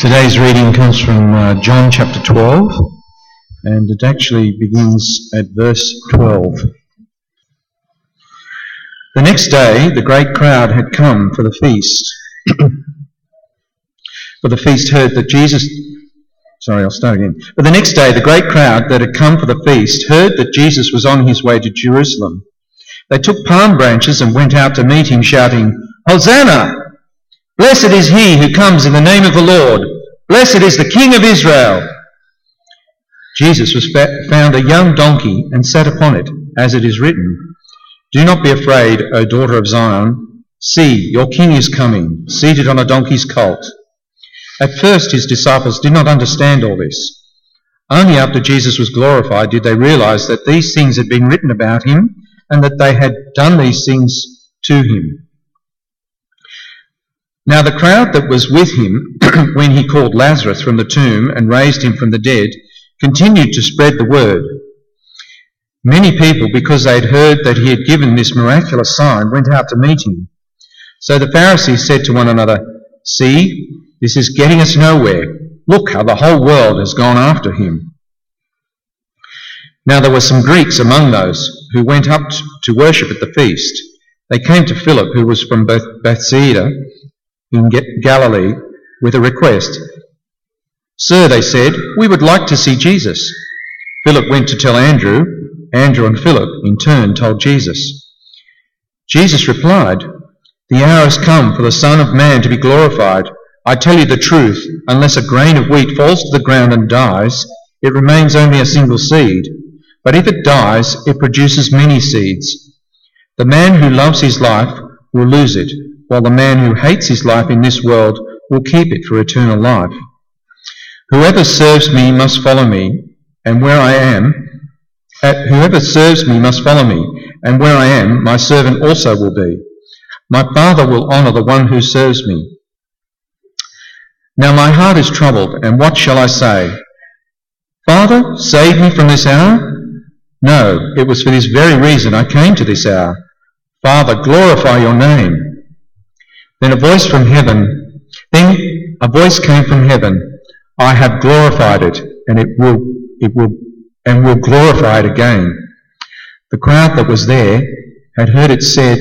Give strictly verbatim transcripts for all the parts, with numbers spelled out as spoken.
Today's reading comes from uh, John chapter twelve, and it actually begins at verse twelve. The next day the great crowd had come for the feast. For the feast heard that Jesus... Sorry, I'll start again. But the next day the great crowd that had come for the feast heard that Jesus was on his way to Jerusalem. They took palm branches and went out to meet him, shouting, "Hosanna! Blessed is he who comes in the name of the Lord. Blessed is the King of Israel." Jesus was fa- found a young donkey and sat upon it, as it is written, "Do not be afraid, O daughter of Zion. See, your king is coming, seated on a donkey's colt." At first his disciples did not understand all this. Only after Jesus was glorified did they realize that these things had been written about him and that they had done these things to him. Now the crowd that was with him when he called Lazarus from the tomb and raised him from the dead continued to spread the word. Many people, because they had heard that he had given this miraculous sign, went out to meet him. So the Pharisees said to one another, "See, this is getting us nowhere. Look how the whole world has gone after him." Now there were some Greeks among those who went up to worship at the feast. They came to Philip, who was from Beth- Bethsaida, in Galilee, with a request. "Sir," they said, "we would like to see Jesus." Philip went to tell Andrew. Andrew and Philip in turn told Jesus. Jesus replied, "The hour has come for the Son of Man to be glorified. I tell you the truth, unless a grain of wheat falls to the ground and dies, it remains only a single seed. But if it dies, it produces many seeds. The man who loves his life will lose it, while the man who hates his life in this world will keep it for eternal life. Whoever serves me must follow me, and where I am, uh, whoever serves me must follow me, and where I am, my servant also will be. My Father will honour the one who serves me. Now my heart is troubled, and what shall I say? Father, save me from this hour? No, it was for this very reason I came to this hour. Father, glorify your name." Then a voice from heaven, then a voice came from heaven, "I have glorified it, and it will, it will, and will glorify it again." The crowd that was there had heard it said,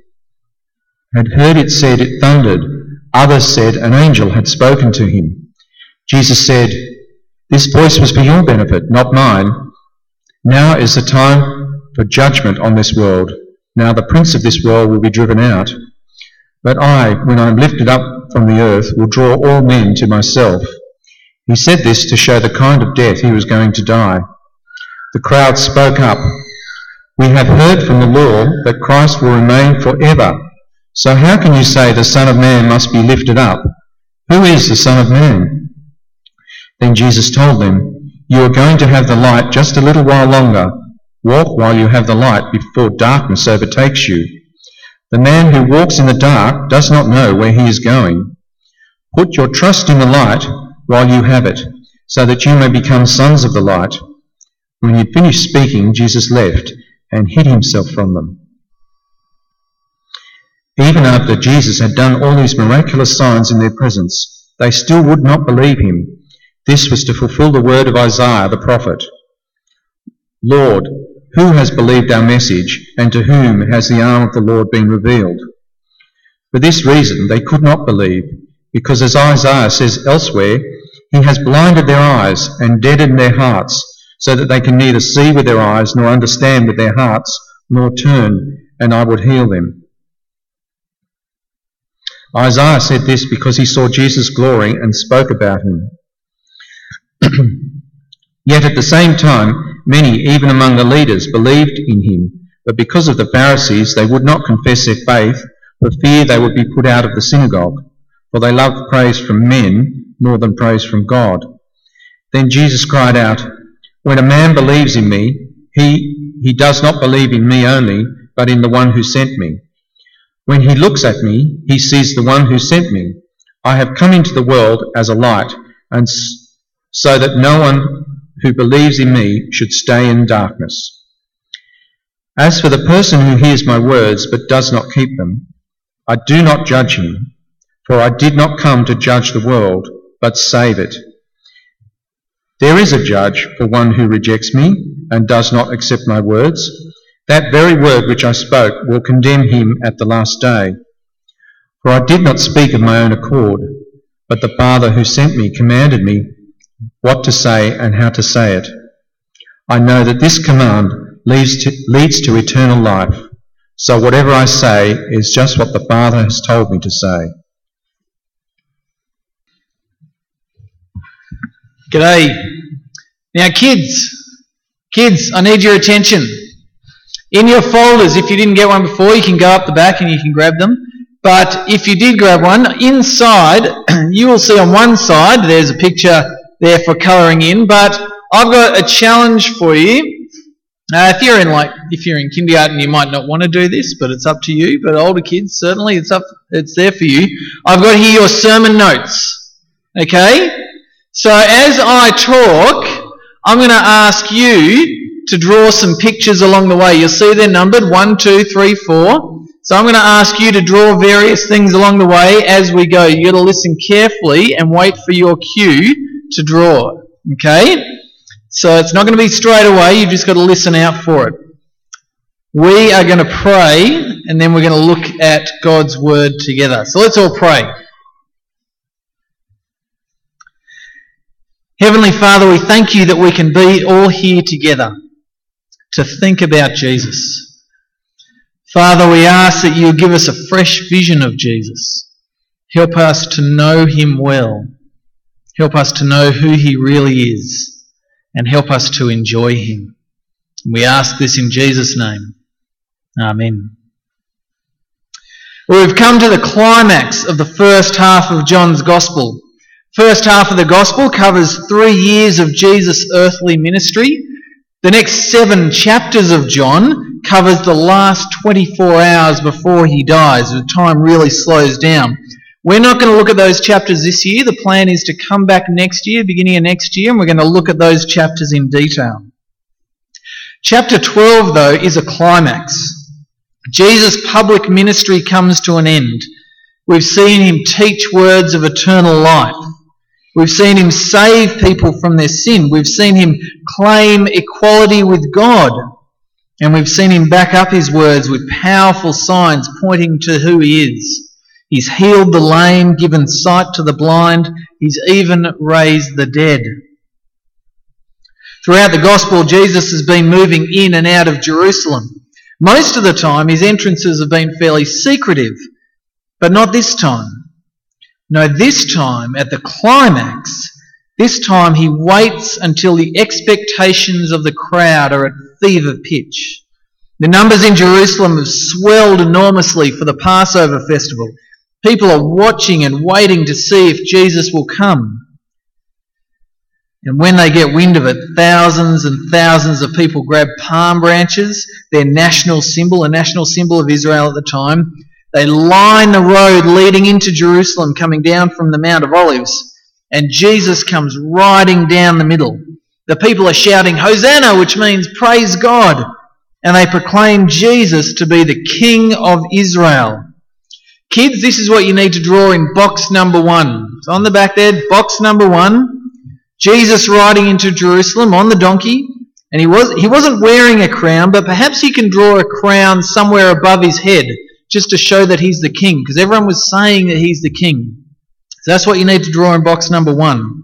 had heard it said it thundered. Others said an angel had spoken to him. Jesus said, "This voice was for your benefit, not mine. Now is the time for judgment on this world. Now the prince of this world will be driven out. But I, when I am lifted up from the earth, will draw all men to myself." He said this to show the kind of death he was going to die. The crowd spoke up, "We have heard from the law that Christ will remain forever. So how can you say the Son of Man must be lifted up? Who is the Son of Man?" Then Jesus told them, "You are going to have the light just a little while longer. Walk while you have the light before darkness overtakes you. The man who walks in the dark does not know where he is going. Put your trust in the light while you have it, so that you may become sons of the light." When he had finished speaking, Jesus left and hid himself from them. Even after Jesus had done all these miraculous signs in their presence, they still would not believe him. This was to fulfill the word of Isaiah the prophet. "Lord, who has believed our message, and to whom has the arm of the Lord been revealed?" For this reason they could not believe, because as Isaiah says elsewhere, "He has blinded their eyes and deadened their hearts, so that they can neither see with their eyes nor understand with their hearts, nor turn, and I would heal them." Isaiah said this because he saw Jesus' glory and spoke about him. Yet at the same time, many, even among the leaders, believed in him, but because of the Pharisees they would not confess their faith, for fear they would be put out of the synagogue, for they loved praise from men more than praise from God. Then Jesus cried out, "When a man believes in me, he, he does not believe in me only, but in the one who sent me. When he looks at me, he sees the one who sent me. I have come into the world as a light, and so that no one who believes in me should stay in darkness. As for the person who hears my words but does not keep them, I do not judge him, for I did not come to judge the world, but save it. There is a judge for one who rejects me and does not accept my words. That very word which I spoke will condemn him at the last day. For I did not speak of my own accord, but the Father who sent me commanded me what to say and how to say it. I know that this command leads to, leads to eternal life, so whatever I say is just what the Father has told me to say. G'day. Now kids, kids, I need your attention. In your folders, if you didn't get one before, you can go up the back and you can grab them. But if you did grab one, inside, you will see on one side, there's a picture there for colouring in, but I've got a challenge for you. Uh, if you're in like, if you're in kindergarten, you might not want to do this, but it's up to you. But older kids, certainly, it's up, it's there for you. I've got here your sermon notes. Okay? So as I talk, I'm going to ask you to draw some pictures along the way. You'll see they're numbered one, two, three, four. So I'm going to ask you to draw various things along the way as we go. You've got to listen carefully and wait for your cue to draw. Okay? So it's not going to be straight away. You've just got to listen out for it. We are going to pray and then we're going to look at God's Word together. So let's all pray. Heavenly Father, we thank you that we can be all here together to think about Jesus. Father, we ask that you give us a fresh vision of Jesus. Help us to know him well. Help us to know who he really is. And help us to enjoy him. We ask this in Jesus' name. Amen. Well, we've come to the climax of the first half of John's Gospel. First half of the Gospel covers three years of Jesus' earthly ministry. The next seven chapters of John covers the last twenty-four hours before he dies. The time really slows down. We're not going to look at those chapters this year. The plan is to come back next year, beginning of next year, and we're going to look at those chapters in detail. Chapter twelve, though, is a climax. Jesus' public ministry comes to an end. We've seen him teach words of eternal life. We've seen him save people from their sin. We've seen him claim equality with God. And we've seen him back up his words with powerful signs pointing to who he is. He's healed the lame, given sight to the blind. He's even raised the dead. Throughout the Gospel, Jesus has been moving in and out of Jerusalem. Most of the time, his entrances have been fairly secretive, but not this time. No, this time, at the climax, this time he waits until the expectations of the crowd are at fever pitch. The numbers in Jerusalem have swelled enormously for the Passover festival. People are watching and waiting to see if Jesus will come. And when they get wind of it, thousands and thousands of people grab palm branches, their national symbol, a national symbol of Israel at the time. They line the road leading into Jerusalem, coming down from the Mount of Olives, and Jesus comes riding down the middle. The people are shouting, Hosanna, which means praise God, and they proclaim Jesus to be the King of Israel. Kids, this is what you need to draw in box number one. It's on the back there, box number one. Jesus riding into Jerusalem on the donkey, and he, was, he wasn't wearing a crown, but perhaps you can draw a crown somewhere above his head, just to show that he's the king, because everyone was saying that he's the king. So that's what you need to draw in box number one.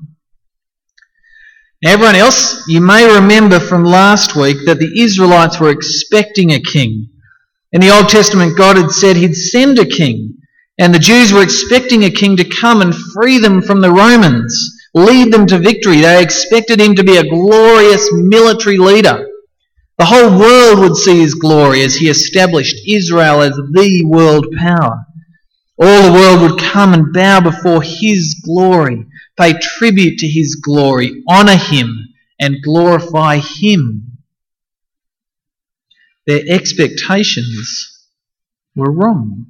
Now everyone else, you may remember from last week that the Israelites were expecting a king. In the Old Testament, God had said he'd send a king, and the Jews were expecting a king to come and free them from the Romans, lead them to victory. They expected him to be a glorious military leader. The whole world would see his glory as he established Israel as the world power. All the world would come and bow before his glory, pay tribute to his glory, honour him, and glorify him. Their expectations were wrong.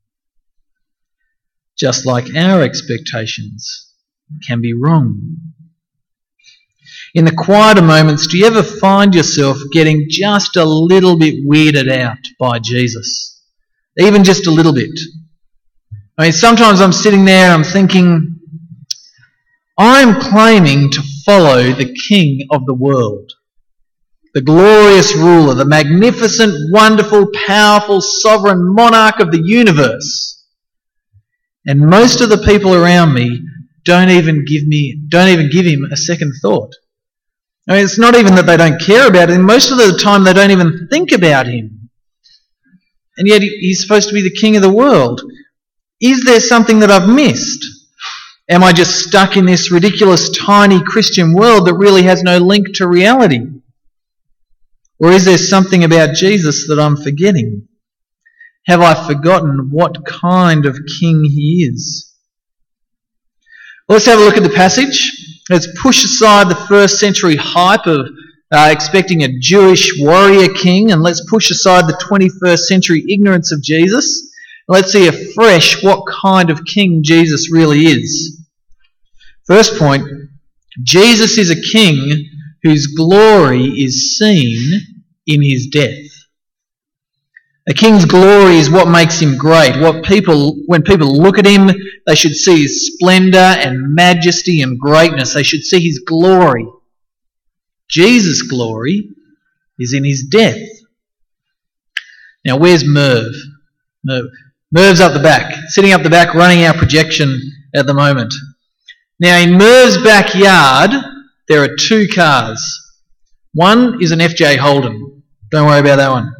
Just like our expectations can be wrong. In the quieter moments, do you ever find yourself getting just a little bit weirded out by Jesus? Even just a little bit. I mean, sometimes I'm sitting there and I'm thinking, I'm claiming to follow the King of the world, the glorious ruler, the magnificent, wonderful, powerful, sovereign monarch of the universe. And most of the people around me don't even give me, don't even give him a second thought. I mean, it's not even that they don't care about him. Most of the time they don't even think about him. And yet he's supposed to be the King of the world. Is there something that I've missed? Am I just stuck in this ridiculous, tiny Christian world that really has no link to reality? Or is there something about Jesus that I'm forgetting? Have I forgotten what kind of king he is? Well, let's have a look at the passage. Let's push aside the first century hype of uh, expecting a Jewish warrior king, and let's push aside the twenty-first century ignorance of Jesus. Let's see afresh what kind of king Jesus really is. First point, Jesus is a king whose glory is seen in his death. A king's glory is what makes him great. What people, when people look at him, they should see his splendour and majesty and greatness. They should see his glory. Jesus' glory is in his death. Now, where's Merv? Merv. Merv's up the back, sitting up the back, running our projection at the moment. Now, in Merv's backyard, there are two cars. One is an F J Holden. Don't worry about that one.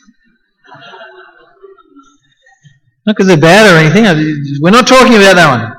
Not because they're bad or anything. We're not talking about that one.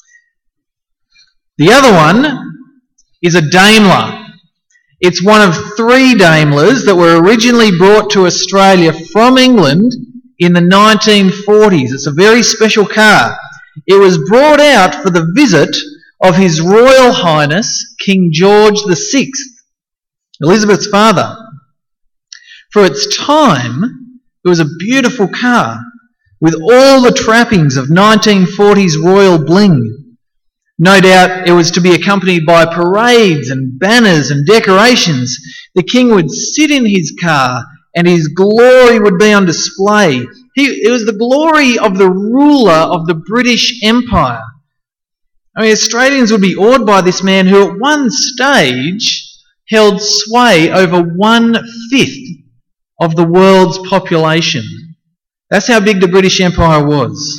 The other one is a Daimler. It's one of three Daimlers that were originally brought to Australia from England in the nineteen forties. It's a very special car. It was brought out for the visit of His Royal Highness King George the Sixth, Elizabeth's father. For its time, it was a beautiful car with all the trappings of nineteen forties royal bling. No doubt it was to be accompanied by parades and banners and decorations. The king would sit in his car and his glory would be on display. He, it was the glory of the ruler of the British Empire. I mean, Australians would be awed by this man who at one stage held sway over one-fifth of the world's population. That's how big the British Empire was.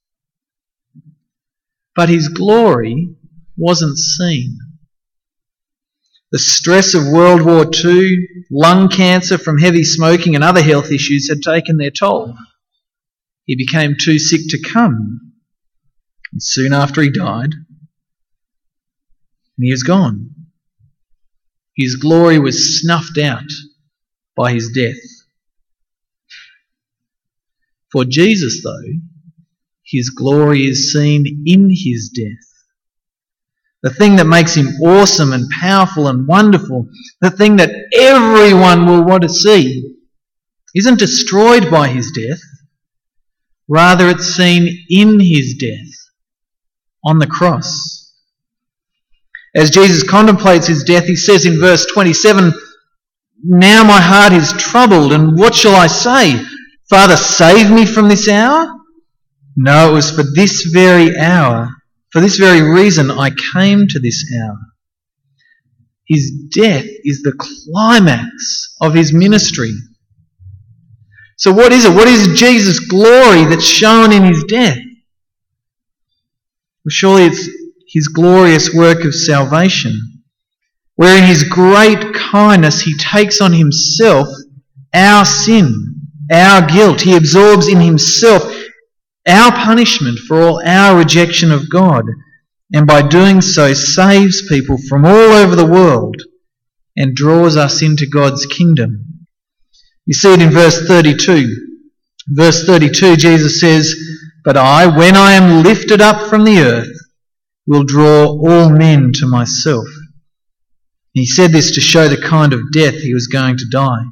But his glory wasn't seen. The stress of World War Two, lung cancer from heavy smoking and other health issues had taken their toll. He became too sick to come. And soon after he died, and he was gone. His glory was snuffed out by his death. For Jesus, though, his glory is seen in his death. The thing that makes him awesome and powerful and wonderful, the thing that everyone will want to see, isn't destroyed by his death. Rather, it's seen in his death on the cross. As Jesus contemplates his death, he says in verse twenty-seven, "Now my heart is troubled, and what shall I say? Father, save me from this hour?" No, it was for this very hour, for this very reason I came to this hour. His death is the climax of his ministry. So what is it? What is Jesus' glory that's shown in his death? Well, surely it's his glorious work of salvation, where in his great kindness he takes on himself our sin, our guilt. He absorbs in himself our punishment for all our rejection of God, and by doing so saves people from all over the world and draws us into God's kingdom. You see it in verse thirty-two. Verse thirty-two, Jesus says, "But I, when I am lifted up from the earth, will draw all men to myself." He said this to show the kind of death he was going to die.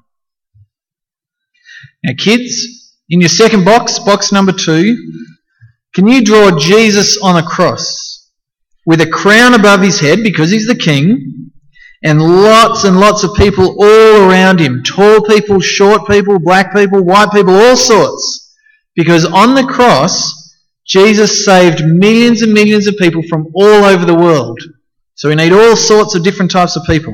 Now kids, in your second box, box number two, can you draw Jesus on a cross with a crown above his head because he's the king, and lots and lots of people all around him, tall people, short people, black people, white people, all sorts, because on the cross Jesus saved millions and millions of people from all over the world. So we need all sorts of different types of people.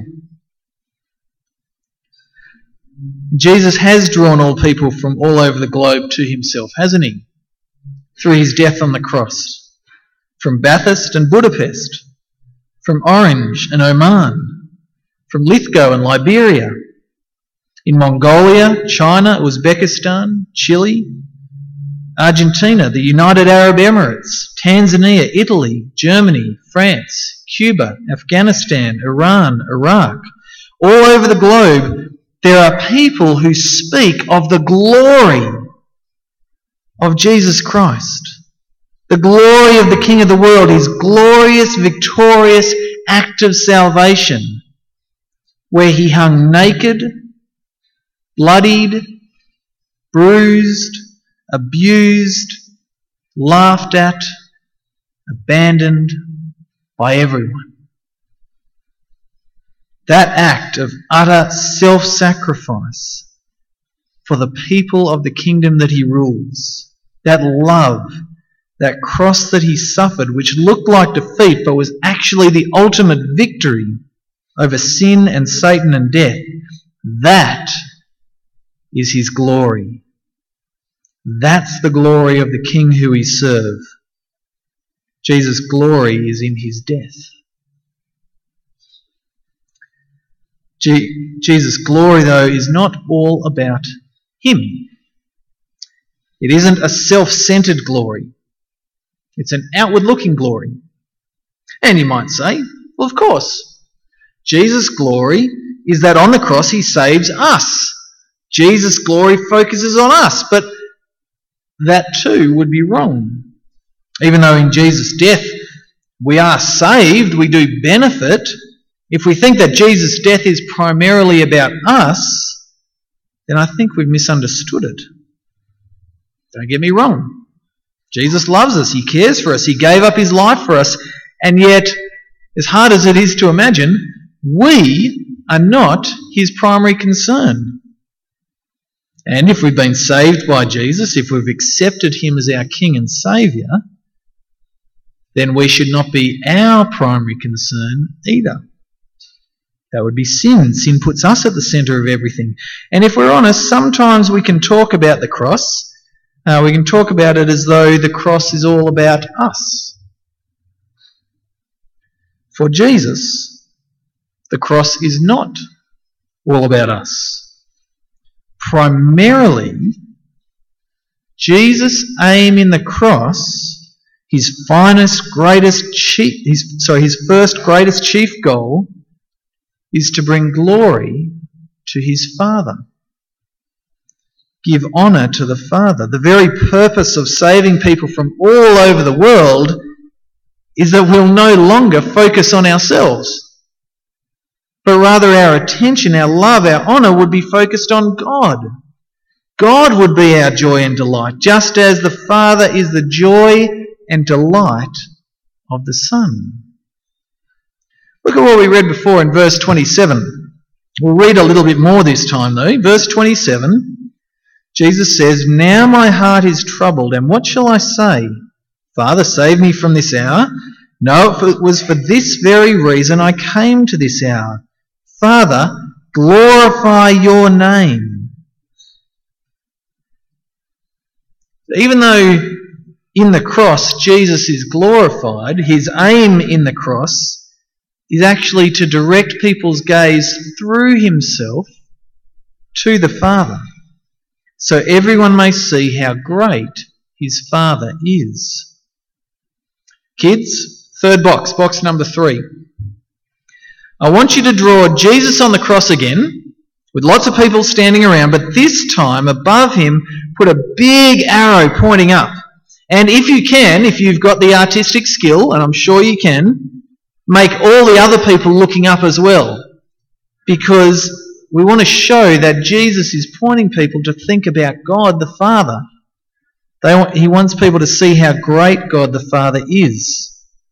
Jesus has drawn all people from all over the globe to himself, hasn't he? Through his death on the cross. From Bathurst and Budapest. From Orange and Oman. From Lithgow and Liberia. In Mongolia, China, Uzbekistan, Chile, Argentina, the United Arab Emirates, Tanzania, Italy, Germany, France, Cuba, Afghanistan, Iran, Iraq. All over the globe, there are people who speak of the glory of Jesus Christ. The glory of the King of the world, his glorious, victorious act of salvation, where he hung naked, bloodied, bruised, abused, laughed at, abandoned by everyone. That act of utter self-sacrifice for the people of the kingdom that he rules, that love, that cross that he suffered, which looked like defeat but was actually the ultimate victory over sin and Satan and death, that is his glory. That's the glory of the King who we serve. Jesus' glory is in his death. Je- Jesus' glory, though, is not all about him. It isn't a self-centered glory. It's an outward-looking glory. And you might say, well, of course, Jesus' glory is that on the cross he saves us. Jesus' glory focuses on us, but that too would be wrong. Even though in Jesus' death we are saved, we do benefit, if we think that Jesus' death is primarily about us, then I think we've misunderstood it. Don't get me wrong. Jesus loves us. He cares for us. He gave up his life for us. And yet, as hard as it is to imagine, we are not his primary concern. And if we've been saved by Jesus, if we've accepted him as our King and Saviour, then we should not be our primary concern either. That would be sin. Sin puts us at the centre of everything. And if we're honest, sometimes we can talk about the cross. Uh, we can talk about it as though the cross is all about us. For Jesus, the cross is not all about us. Primarily, Jesus' aim in the cross, his finest, greatest chief, his, sorry, his first, greatest chief goal, is to bring glory to his Father. Give honour to the Father. The very purpose of saving people from all over the world is that we'll no longer focus on ourselves, but rather our attention, our love, our honour would be focused on God. God would be our joy and delight, just as the Father is the joy and delight of the Son. Look at what we read before in verse twenty-seven. We'll read a little bit more this time though. Verse twenty-seven, Jesus says, "Now my heart is troubled, and what shall I say? Father, save me from this hour. No, it was for this very reason I came to this hour. Father, glorify your name." Even though in the cross Jesus is glorified, his aim in the cross is actually to direct people's gaze through himself to the Father, so everyone may see how great his Father is. Kids, third box, box number three. I want you to draw Jesus on the cross again, with lots of people standing around, but this time above him put a big arrow pointing up. And if you can, if you've got the artistic skill, and I'm sure you can, make all the other people looking up as well. Because we want to show that Jesus is pointing people to think about God the Father. They want, he wants people to see how great God the Father is.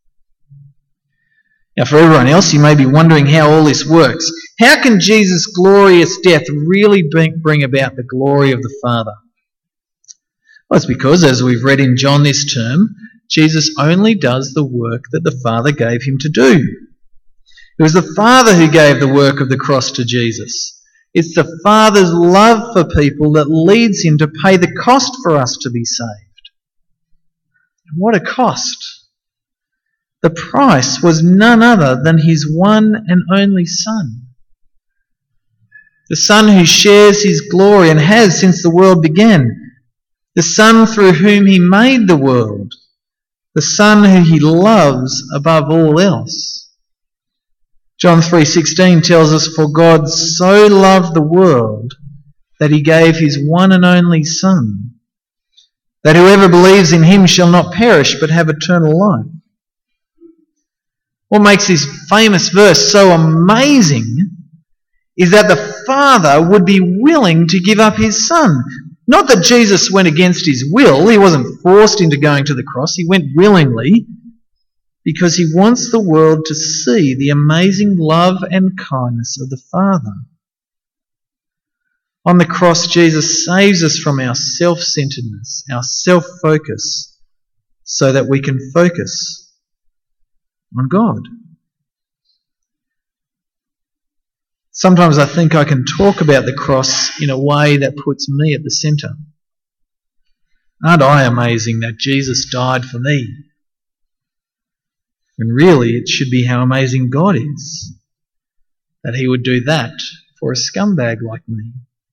Now for everyone else, you may be wondering how all this works. How can Jesus' glorious death really bring, bring about the glory of the Father? Well, it's because, as we've read in John this term, Jesus only does the work that the Father gave him to do. It was the Father who gave the work of the cross to Jesus. It's the Father's love for people that leads him to pay the cost for us to be saved. And what a cost! The price was none other than his one and only Son. The Son who shares his glory and has since the world began. The Son through whom he made the world. The Son who he loves above all else. John three sixteen tells us, "For God so loved the world that he gave his one and only Son, that whoever believes in him shall not perish but have eternal life." What makes this famous verse so amazing is that the Father would be willing to give up his Son. Not that Jesus went against his will. He wasn't forced into going to the cross. He went willingly because he wants the world to see the amazing love and kindness of the Father. On the cross, Jesus saves us from our self-centeredness, our self-focus, so that we can focus on God. Sometimes I think I can talk about the cross in a way that puts me at the centre. Aren't I amazing that Jesus died for me? When really it should be how amazing God is, that he would do that for a scumbag like me.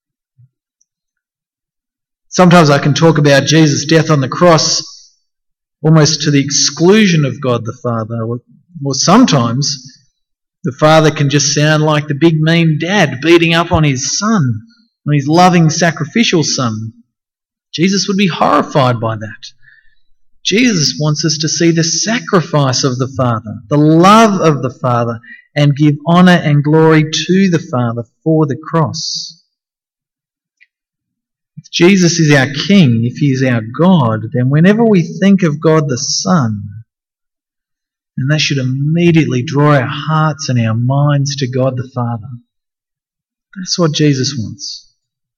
Sometimes I can talk about Jesus' death on the cross almost to the exclusion of God the Father, or, or sometimes the Father can just sound like the big mean dad beating up on his Son, on his loving sacrificial Son. Jesus would be horrified by that. Jesus wants us to see the sacrifice of the Father, the love of the Father, and give honour and glory to the Father for the cross. If Jesus is our King, if he is our God, then whenever we think of God the Son, and that should immediately draw our hearts and our minds to God the Father. That's what Jesus wants.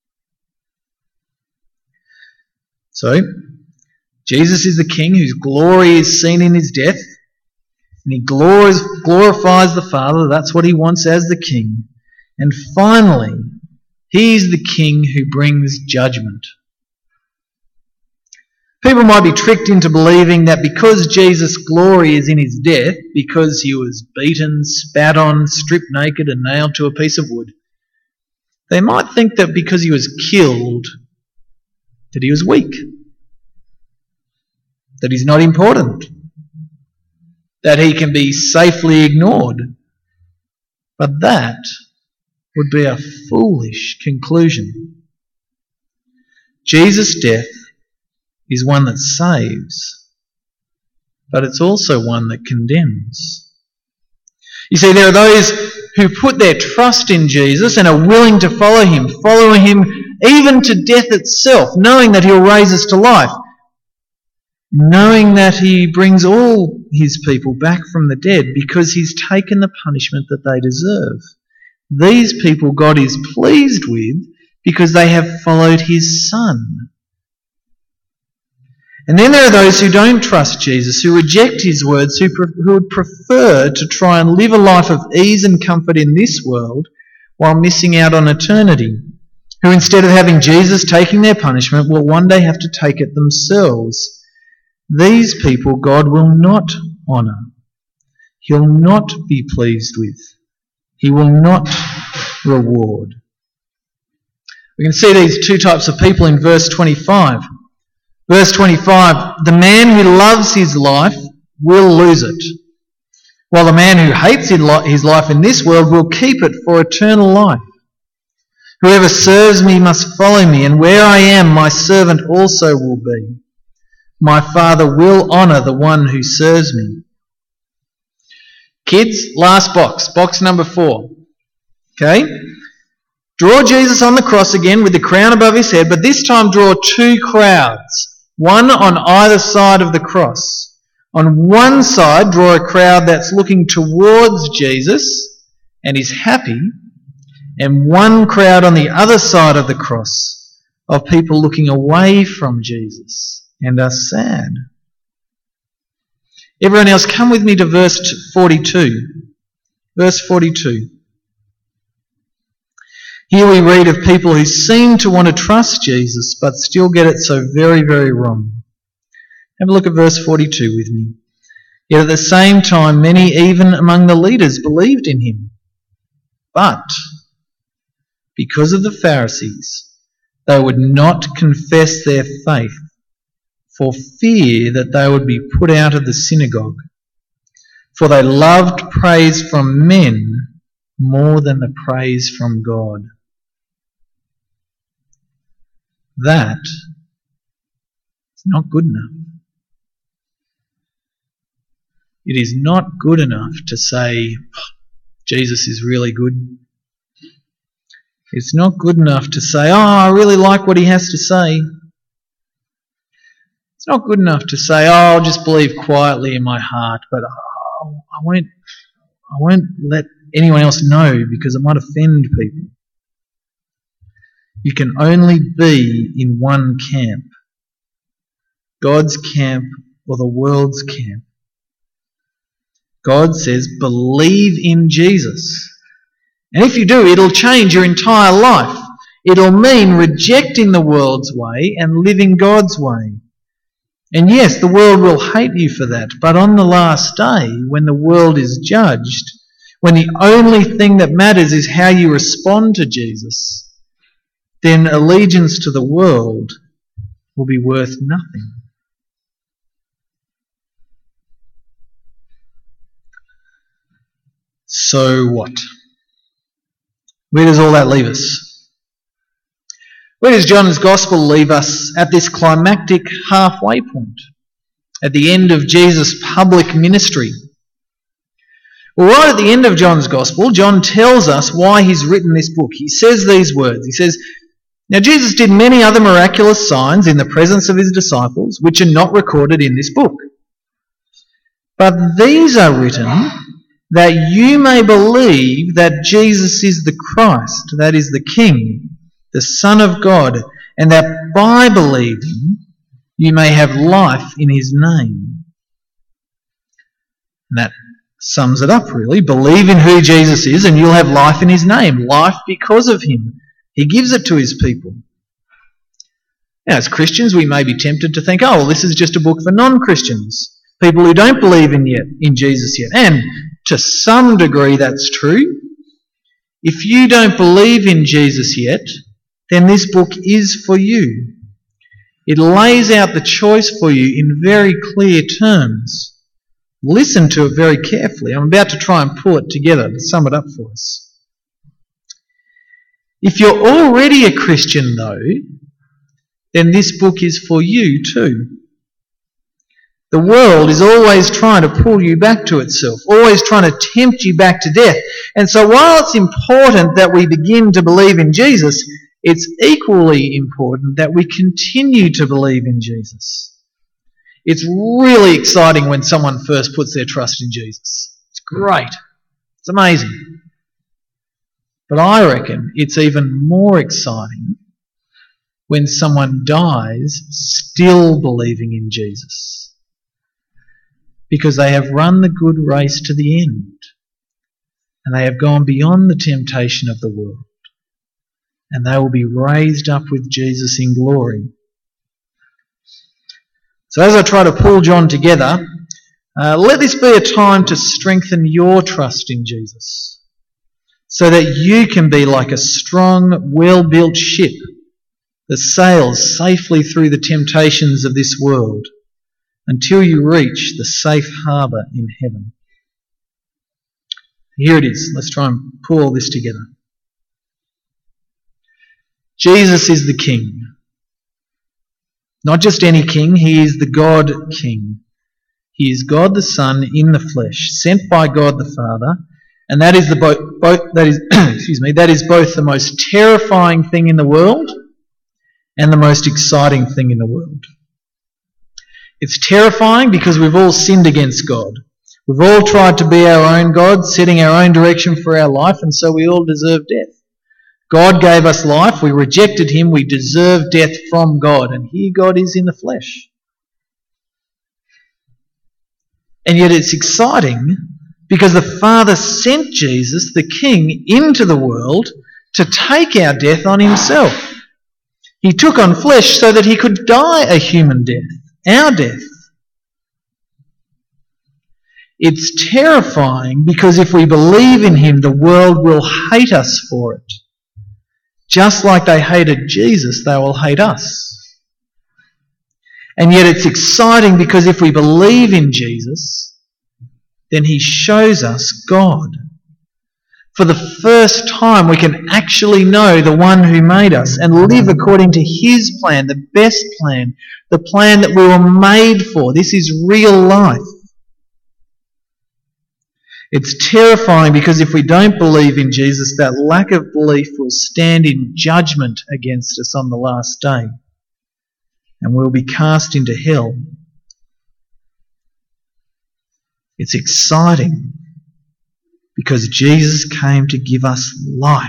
So, Jesus is the King whose glory is seen in his death, and he glorifies, glorifies the Father. That's what he wants as the King. And finally, he is the King who brings judgment. People might be tricked into believing that because Jesus' glory is in his death, because he was beaten, spat on, stripped naked and nailed to a piece of wood, they might think that because he was killed, that he was weak, that he's not important, that he can be safely ignored. But that would be a foolish conclusion. Jesus' death is one that saves, but it's also one that condemns. You see, there are those who put their trust in Jesus and are willing to follow him, follow him even to death itself, knowing that he'll raise us to life, knowing that he brings all his people back from the dead because he's taken the punishment that they deserve. These people God is pleased with because they have followed his Son. And then there are those who don't trust Jesus, who reject his words, who, pre- who would prefer to try and live a life of ease and comfort in this world while missing out on eternity, who instead of having Jesus taking their punishment will one day have to take it themselves. These people God will not honour. He'll not be pleased with. He will not reward. We can see these two types of people in verse twenty-five. Verse twenty-five, the man who loves his life will lose it, while the man who hates his life in this world will keep it for eternal life. Whoever serves me must follow me, and where I am, my servant also will be. My Father will honour the one who serves me. Kids, last box, box number four. Okay? Draw Jesus on the cross again with the crown above his head, but this time draw two crowds. One on either side of the cross. On one side, draw a crowd that's looking towards Jesus and is happy, and one crowd on the other side of the cross, of people looking away from Jesus and are sad. Everyone else, come with me to verse forty-two. Verse forty-two. Here we read of people who seem to want to trust Jesus but still get it so very, very wrong. Have a look at verse forty-two with me. Yet at the same time, many even among the leaders believed in him. But because of the Pharisees, they would not confess their faith for fear that they would be put out of the synagogue. For they loved praise from men more than the praise from God. That is not good enough. It is not good enough to say, Jesus is really good. It's not good enough to say, oh, I really like what he has to say. It's not good enough to say, oh, I'll just believe quietly in my heart, but oh, I won't, I won't let anyone else know because it might offend people. You can only be in one camp, God's camp or the world's camp. God says, believe in Jesus. And if you do, it'll change your entire life. It'll mean rejecting the world's way and living God's way. And yes, the world will hate you for that, but on the last day, when the world is judged, when the only thing that matters is how you respond to Jesus, then allegiance to the world will be worth nothing. So what? Where does all that leave us? Where does John's Gospel leave us at this climactic halfway point, at the end of Jesus' public ministry? Well, right at the end of John's Gospel, John tells us why he's written this book. He says these words. He says, now Jesus did many other miraculous signs in the presence of his disciples, which are not recorded in this book. But these are written that you may believe that Jesus is the Christ, that is the King, the Son of God, and that by believing you may have life in his name. And that sums it up really. Believe in who Jesus is and you'll have life in his name. Life because of him. He gives it to his people. Now, as Christians, we may be tempted to think, oh, well, this is just a book for non-Christians. People who don't believe in yet in Jesus yet. And to some degree that's true. If you don't believe in Jesus yet, then this book is for you. It lays out the choice for you in very clear terms. Listen to it very carefully. I'm about to try and pull it together to sum it up for us. If you're already a Christian though, then this book is for you too. The world is always trying to pull you back to itself, always trying to tempt you back to death. And so while it's important that we begin to believe in Jesus, it's equally important that we continue to believe in Jesus. It's really exciting when someone first puts their trust in Jesus. It's great. It's amazing. But I reckon it's even more exciting when someone dies still believing in Jesus. Because they have run the good race to the end. And they have gone beyond the temptation of the world. And they will be raised up with Jesus in glory. So as I try to pull John together, uh, let this be a time to strengthen your trust in Jesus. So that you can be like a strong, well-built ship that sails safely through the temptations of this world until you reach the safe harbour in heaven. Here it is. Let's try and pull all this together. Jesus is the King. Not just any king, he is the God King. He is God the Son in the flesh, sent by God the Father, and that is the both, both that is excuse me, that is both the most terrifying thing in the world and the most exciting thing in the world. It's terrifying because we've all sinned against God. We've all tried to be our own God, setting our own direction for our life, and so we all deserve death. God gave us life, we rejected him, we deserve death from God. And here God is in the flesh. And yet it's exciting because the Father sent Jesus, the King, into the world to take our death on himself. He took on flesh so that he could die a human death, our death. It's terrifying because if we believe in him, the world will hate us for it. Just like they hated Jesus, they will hate us. And yet it's exciting because if we believe in Jesus, then he shows us God. For the first time, we can actually know the one who made us and live according to his plan, the best plan, the plan that we were made for. This is real life. It's terrifying because if we don't believe in Jesus, that lack of belief will stand in judgment against us on the last day, and we'll be cast into hell. It's exciting because Jesus came to give us life.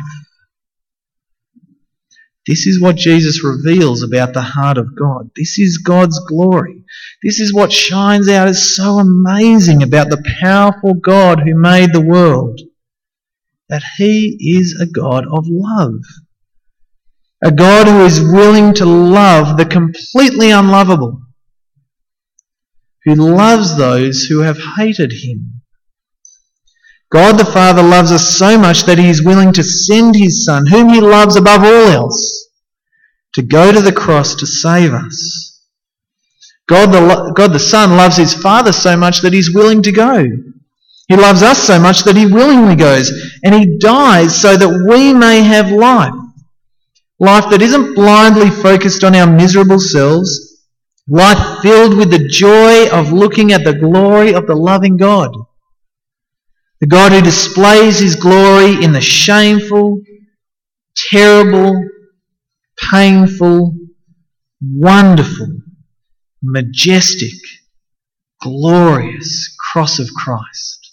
This is what Jesus reveals about the heart of God. This is God's glory. This is what shines out as so amazing about the powerful God who made the world. That he is a God of love. A God who is willing to love the completely unlovable. Who loves those who have hated him. God the Father loves us so much that he is willing to send his Son, whom he loves above all else, to go to the cross to save us. God the, God the Son loves his Father so much that he's willing to go. He loves us so much that he willingly goes, and he dies so that we may have life. Life that isn't blindly focused on our miserable selves, life filled with the joy of looking at the glory of the loving God. The God who displays his glory in the shameful, terrible, painful, wonderful, majestic, glorious cross of Christ.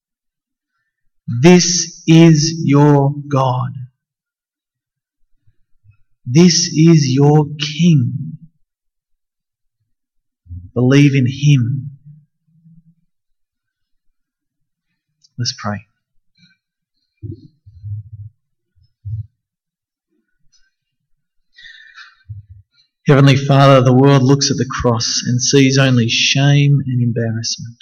This is your God. This is your King. Believe in him. Let's pray. Heavenly Father, the world looks at the cross and sees only shame and embarrassment.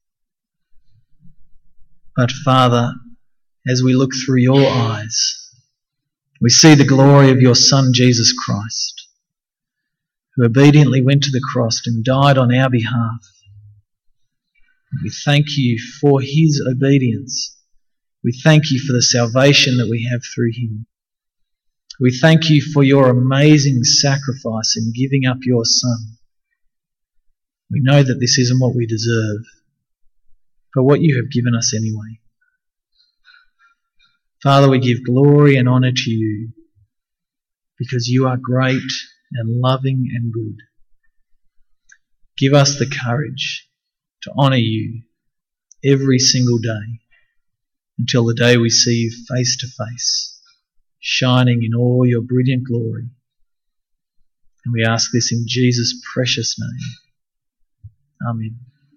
But Father, as we look through your eyes, we see the glory of your Son, Jesus Christ, who obediently went to the cross and died on our behalf. We thank you for his obedience. We thank you for the salvation that we have through him. We thank you for your amazing sacrifice in giving up your Son. We know that this isn't what we deserve, but what you have given us anyway. Father, we give glory and honour to you because you are great and loving and good. Give us the courage to honour you every single day until the day we see you face to face, shining in all your brilliant glory. And we ask this in Jesus' precious name. Amen.